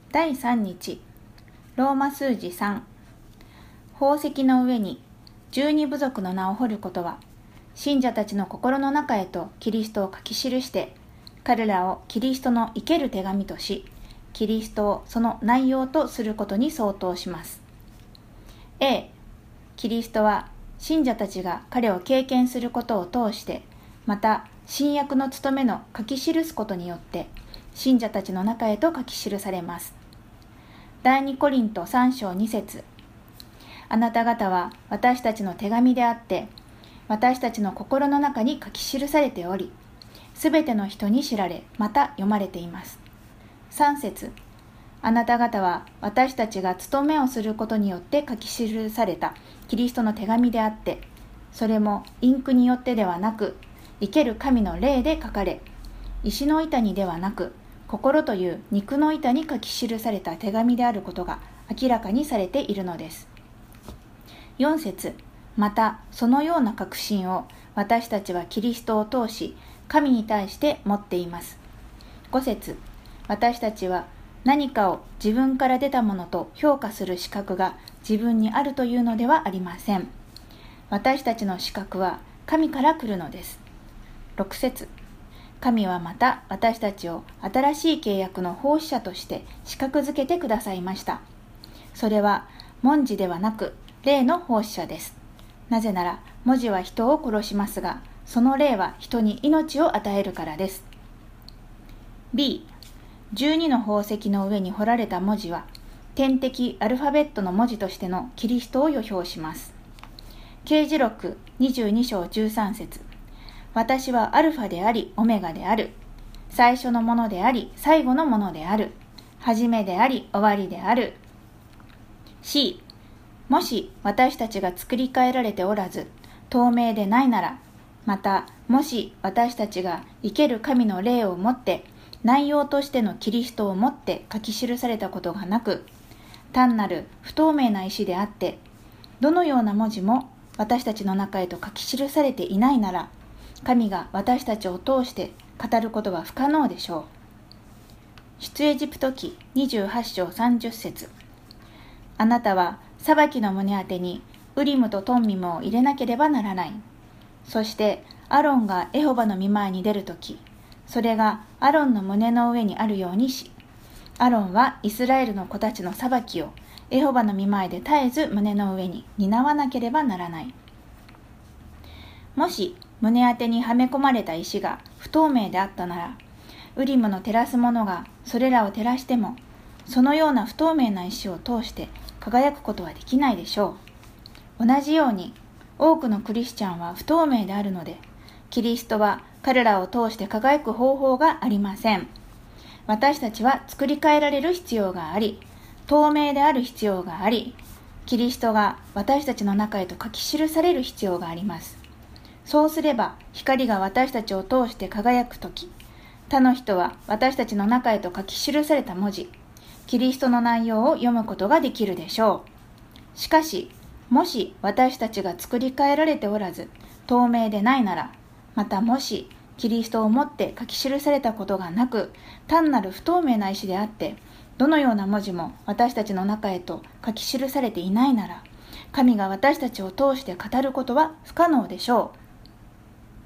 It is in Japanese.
第3日、ローマ数字3。宝石の上に12部族の名を彫ることは、信者たちの心の中へとキリストを書き記して、彼らをキリストの生ける手紙とし、キリストをその内容とすることに相当します。A、キリストは信者たちが彼を経験することを通して、また新約の務めの書き記すことによって、信者たちの中へと書き記されます。第2コリント3章2節。あなた方は私たちの手紙であって、私たちの心の中に書き記されており、すべての人に知られ、また読まれています。3節。あなた方は私たちが務めをすることによって書き記されたキリストの手紙であって、それもインクによってではなく、生ける神の霊で書かれ、石の板にではなく、心という肉の板に書き記された手紙であることが明らかにされているのです。4節。またそのような確信を私たちはキリストを通し神に対して持っています。5節。私たちは何かを自分から出たものと評価する資格が自分にあるというのではありません。私たちの資格は神から来るのです。6節。神はまた私たちを新しい契約の奉仕者として資格づけてくださいました。それは文字ではなく霊の奉仕者です。なぜなら文字は人を殺しますが、その霊は人に命を与えるからです。B、12の宝石の上に彫られた文字は天的アルファベットの文字としてのキリストを予表します。啓示録22章13節。私はアルファでありオメガである。最初のものであり最後のものである。初めであり終わりである。C、もし私たちが作り変えられておらず透明でないなら、またもし私たちが生ける神の霊をもって内容としてのキリストをもって書き記されたことがなく、単なる不透明な石であって、どのような文字も私たちの中へと書き記されていないなら、神が私たちを通して語ることは不可能でしょう。出エジプト記28章30節。あなたは裁きの胸当てにウリムとトンミムを入れなければならない。そしてアロンがエホバの御前に出るとき、それがアロンの胸の上にあるようにし、アロンはイスラエルの子たちの裁きをエホバの御前で絶えず胸の上に担わなければならない。もし胸当てにはめ込まれた石が不透明であったなら、ウリムの照らすものがそれらを照らしても、そのような不透明な石を通して輝くことはできないでしょう。同じように多くのクリスチャンは不透明であるので、キリストは彼らを通して輝く方法がありません。私たちは作り変えられる必要があり、透明である必要があり、キリストが私たちの中へと書き記される必要があります。そうすれば光が私たちを通して輝くとき、他の人は私たちの中へと書き記された文字、キリストの内容を読むことができるでしょう。しかし、もし私たちが作り変えられておらず、透明でないなら、またもしキリストをもって書き記されたことがなく、単なる不透明な石であって、どのような文字も私たちの中へと書き記されていないなら、神が私たちを通して語ることは不可能でしょう。